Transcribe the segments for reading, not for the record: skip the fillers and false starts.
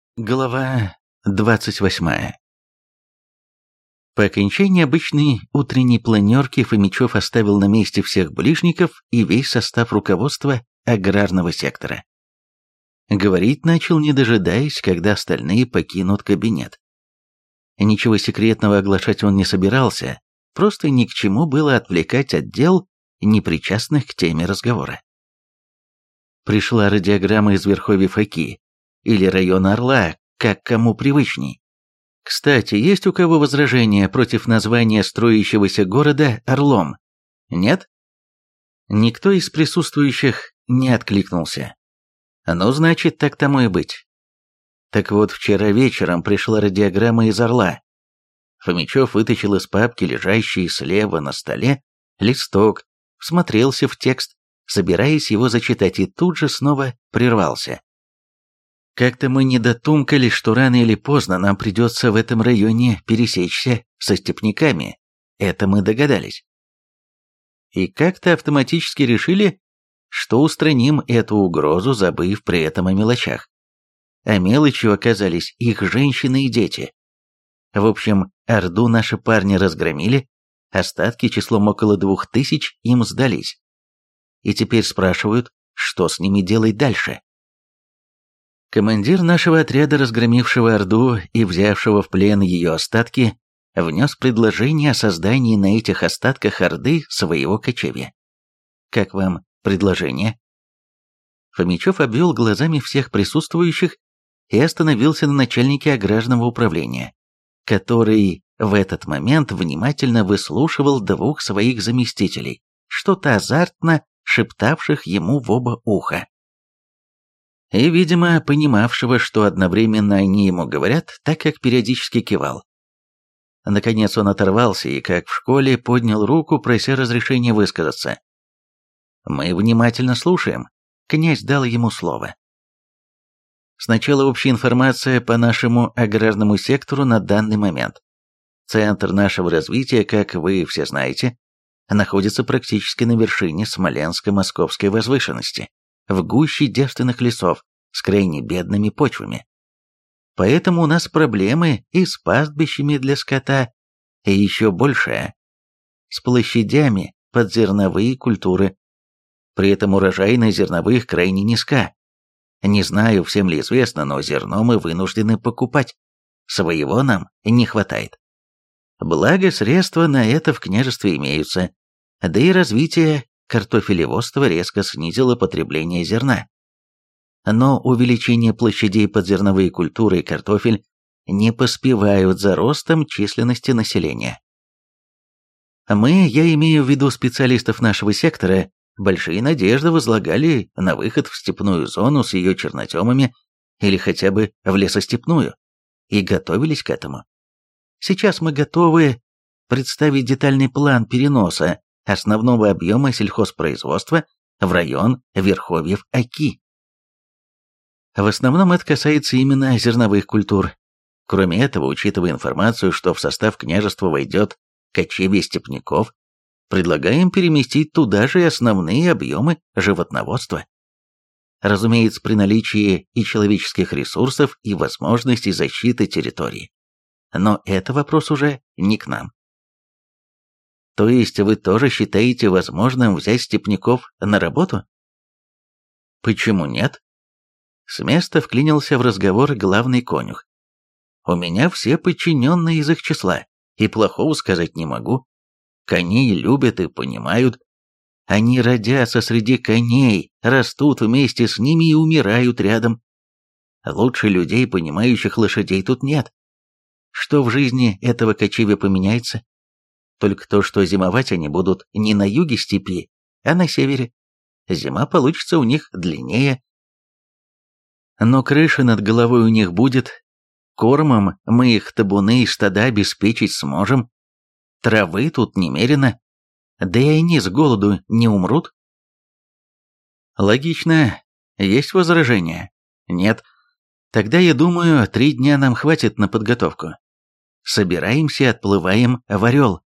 Глава 28. По окончании обычной утренней планерки Фомичев оставил на месте всех ближников и весь состав руководства аграрного сектора. Говорить начал, не дожидаясь, когда остальные покинут кабинет. Ничего секретного оглашать он не собирался, просто ни к чему было отвлекать отдел, непричастных к теме разговора. Пришла радиограмма из верховьев Оки, или района Орла, как кому привычней. Кстати, есть у кого возражения против названия строящегося города Орлом? Нет? Никто из присутствующих не откликнулся. Ну, значит, так тому и быть. Так вот, вчера вечером пришла радиограмма из Орла. Фомичев вытащил из папки, лежащей слева на столе, листок, всмотрелся в текст, собираясь его зачитать, и тут же снова прервался. Как-то мы не дотумкали, что рано или поздно нам придется в этом районе пересечься со степняками. Это мы догадались. И как-то автоматически решили, что устраним эту угрозу, забыв при этом о мелочах. А мелочью оказались их женщины и дети. В общем, Орду наши парни разгромили, остатки числом около 2000 им сдались. И теперь спрашивают, что с ними делать дальше. Командир нашего отряда, разгромившего Орду и взявшего в плен ее остатки, внес предложение о создании на этих остатках Орды своего кочевья. Как вам предложение? Фомичев обвел глазами всех присутствующих и остановился на начальнике аграрного управления, который в этот момент внимательно выслушивал двух своих заместителей, что-то азартно шептавших ему в оба уха. И, видимо, понимавшего, что одновременно они ему говорят, так как периодически кивал. Наконец он оторвался и, как в школе, поднял руку, прося разрешения высказаться. «Мы внимательно слушаем», — князь дал ему слово. Сначала общая информация по нашему аграрному сектору на данный момент. Центр нашего развития, как вы все знаете, находится практически на вершине Смоленско-Московской возвышенности, в гуще девственных лесов с крайне бедными почвами. Поэтому у нас проблемы и с пастбищами для скота, и еще большая, с площадями под зерновые культуры. При этом урожайность зерновых крайне низка. Не знаю, всем ли известно, но зерно мы вынуждены покупать. Своего нам не хватает. Благо, средства на это в княжестве имеются, да и развитие картофелеводство резко снизило потребление зерна. Но увеличение площадей под зерновые культуры и картофель не поспевают за ростом численности населения. Мы, я имею в виду специалистов нашего сектора, большие надежды возлагали на выход в степную зону с ее черноземами или хотя бы в лесостепную, и готовились к этому. Сейчас мы готовы представить детальный план переноса основного объема сельхозпроизводства в район верховьев Оки. В основном это касается именно зерновых культур. Кроме этого, учитывая информацию, что в состав княжества войдет кочевье степняков, предлагаем переместить туда же и основные объемы животноводства. Разумеется, при наличии и человеческих ресурсов, и возможностей защиты территории. Но это вопрос уже не к нам. То есть вы тоже считаете возможным взять степняков на работу? Почему нет? С места вклинился в разговор главный конюх. У меня все подчиненные из их числа, и плохого сказать не могу. Коней любят и понимают. Они родятся среди коней, растут вместе с ними и умирают рядом. Лучше людей, понимающих лошадей, тут нет. Что в жизни этого кочевья поменяется? Только то, что зимовать они будут не на юге степи, а на севере. Зима получится у них длиннее. Но крыша над головой у них будет. Кормом мы их табуны и стада обеспечить сможем. Травы тут немерено. Да и они с голоду не умрут. Логично. Есть возражения? Нет. Тогда, я думаю, 3 дня нам хватит на подготовку. Собираемся и отплываем в Орел.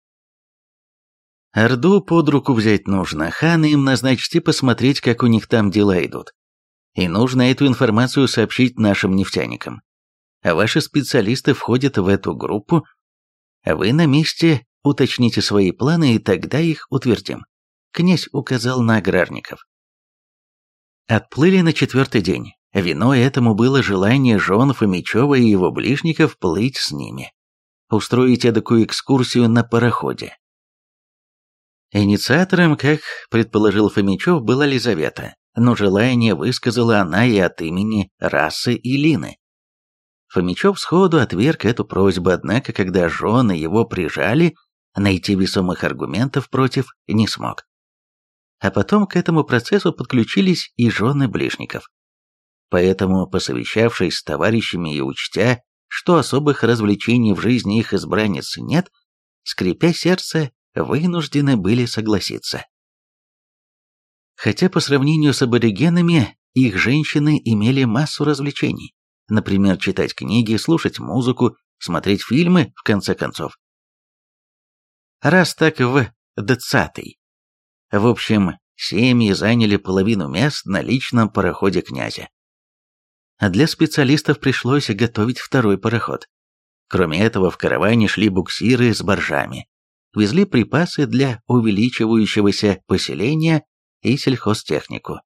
Орду под руку взять нужно, хана им назначить и посмотреть, как у них там дела идут. И нужно эту информацию сообщить нашим нефтяникам. а ваши специалисты входят в эту группу, вы на месте уточните свои планы, и тогда их утвердим. Князь указал на аграрников. Отплыли на 4-й день. Виной этому было желание жен Фомичева и его ближников плыть с ними. Устроить эдакую экскурсию на пароходе. Инициатором, как предположил Фомичев, была Лизавета, но желание высказала она и от имени Расы и Лины. Фомичев сходу отверг эту просьбу, однако, когда жены его прижали, найти весомых аргументов против не смог. А потом к этому процессу подключились и жены ближников. Поэтому, посовещавшись с товарищами и учтя, что особых развлечений в жизни их избранниц нет, скрипя сердце, вынуждены были согласиться. Хотя по сравнению с аборигенами, их женщины имели массу развлечений. Например, читать книги, слушать музыку, смотреть фильмы, в конце концов. Раз так в 20-й. В общем, семьи заняли половину мест на личном пароходе князя. А для специалистов пришлось готовить второй пароход. Кроме этого, в караване шли буксиры с баржами. Везли припасы для увеличивающегося поселения и сельхозтехнику.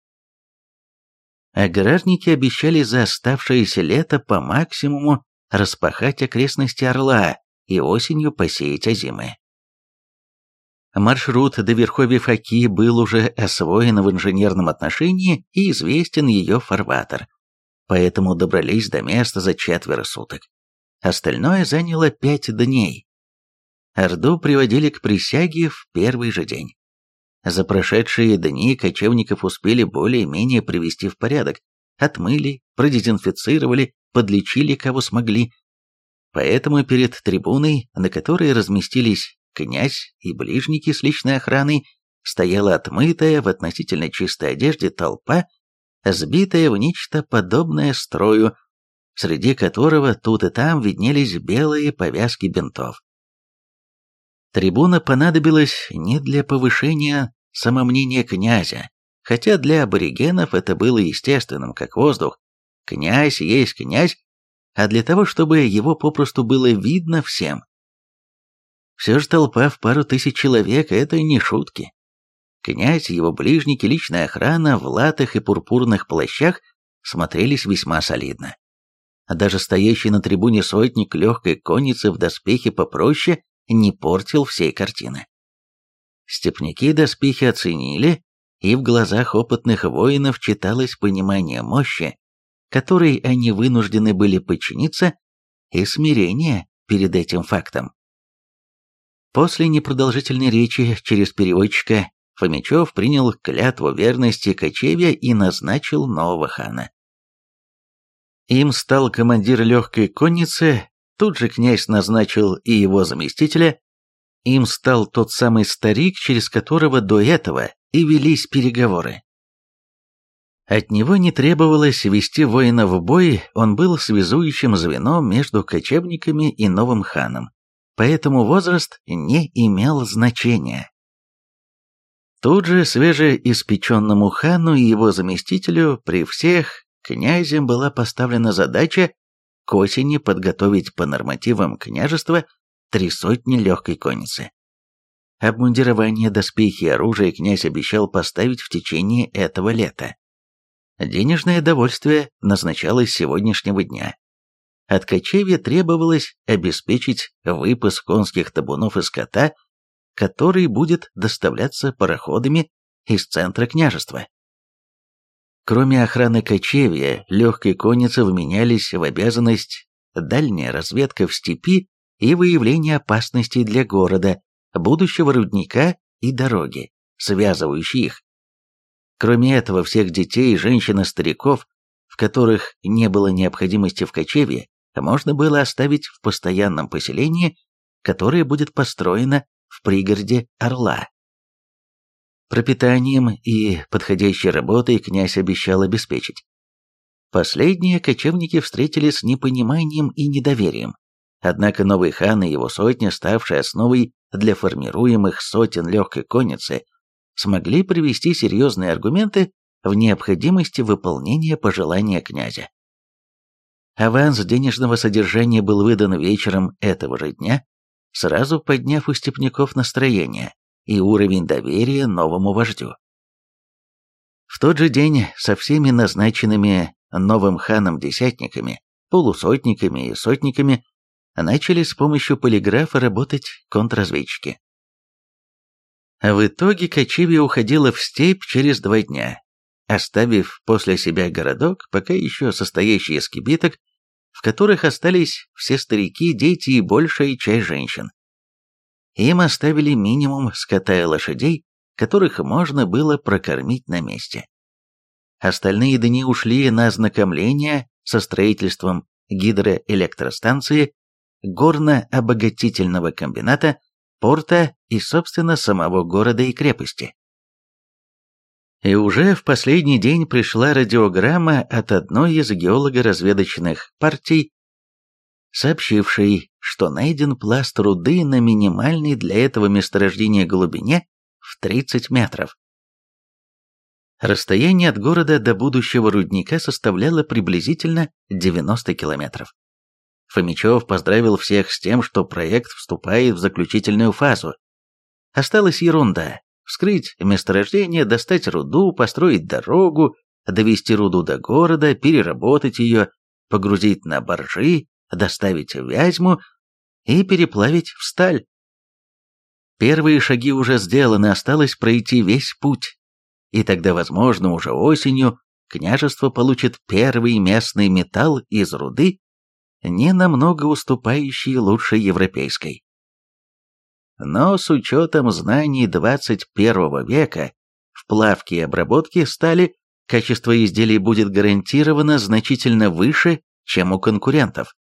Аграрники обещали за оставшееся лето по максимуму распахать окрестности Орла и осенью посеять озимы. Маршрут до верховьев Оки был уже освоен в инженерном отношении и известен ее фарватер, поэтому добрались до места за 4 суток. Остальное заняло 5 дней. Орду приводили к присяге в первый же день. За прошедшие дни кочевников успели более-менее привести в порядок, отмыли, продезинфицировали, подлечили кого смогли. Поэтому перед трибуной, на которой разместились князь и ближники с личной охраной, стояла отмытая в относительно чистой одежде толпа, сбитая в нечто подобное строю, среди которого тут и там виднелись белые повязки бинтов. Трибуна понадобилась не для повышения самомнения князя, хотя для аборигенов это было естественным, как воздух. Князь есть князь, а для того, чтобы его попросту было видно всем. Все же толпа в пару тысяч человек – это не шутки. Князь, его ближники, личная охрана в латах и пурпурных плащах смотрелись весьма солидно. Даже стоящий на трибуне сотник легкой конницы в доспехе попроще не портил всей картины. Степняки доспехи оценили, и в глазах опытных воинов читалось понимание мощи, которой они вынуждены были подчиниться, и смирение перед этим фактом. После непродолжительной речи через переводчика Фомичев принял клятву верности кочевья и назначил нового хана. Им стал командир легкой конницы, тут же князь назначил и его заместителя, им стал тот самый старик, через которого до этого и велись переговоры. От него не требовалось вести воина в бой, он был связующим звеном между кочевниками и новым ханом, поэтому возраст не имел значения. Тут же свежеиспеченному хану и его заместителю при всех князем была поставлена задача к осени подготовить по нормативам княжества 300 легкой конницы. Обмундирование, доспехи и оружие князь обещал поставить в течение этого лета. Денежное довольствие назначалось с сегодняшнего дня. От кочевья требовалось обеспечить выпас конских табунов и скота, который будет доставляться пароходами из центра княжества. Кроме охраны кочевья, легкой конницы вменялись в обязанность дальняя разведка в степи и выявление опасностей для города, будущего рудника и дороги, связывающей их. Кроме этого, всех детей, женщин и стариков, в которых не было необходимости в кочевье, можно было оставить в постоянном поселении, которое будет построено в пригороде Орла. Пропитанием и подходящей работой князь обещал обеспечить. Последние кочевники встретили с непониманием и недоверием. Однако новый хан и его сотня, ставшие основой для формируемых сотен легкой конницы, смогли привести серьезные аргументы в необходимости выполнения пожелания князя. Аванс денежного содержания был выдан вечером этого же дня, сразу подняв у степняков настроение и уровень доверия новому вождю. В тот же день со всеми назначенными новым ханом десятниками, полусотниками и сотниками начали с помощью полиграфа работать контрразведчики. В итоге кочевье уходило в степь через 2 дня, оставив после себя городок, пока еще состоящий из кибиток, в которых остались все старики, дети и большая часть женщин. Им оставили минимум скота и лошадей, которых можно было прокормить на месте. Остальные дни ушли на ознакомление со строительством гидроэлектростанции, горно-обогатительного комбината, порта и, собственно, самого города и крепости. И уже в последний день пришла радиограмма от одной из геолого-разведочных партий, сообщившей, что найден пласт руды на минимальной для этого месторождения глубине в 30 метров. Расстояние от города до будущего рудника составляло приблизительно 90 километров. Фомичев поздравил всех с тем, что проект вступает в заключительную фазу. Осталась ерунда – вскрыть месторождение, достать руду, построить дорогу, довести руду до города, переработать ее, погрузить на баржи, доставить в Вязьму и переплавить в сталь. Первые шаги уже сделаны, осталось пройти весь путь. И тогда, возможно, уже осенью княжество получит первый местный металл из руды, не намного уступающий лучшей европейской. Но с учетом знаний 21 века в плавке и обработке стали качество изделий будет гарантированно значительно выше, чем у конкурентов.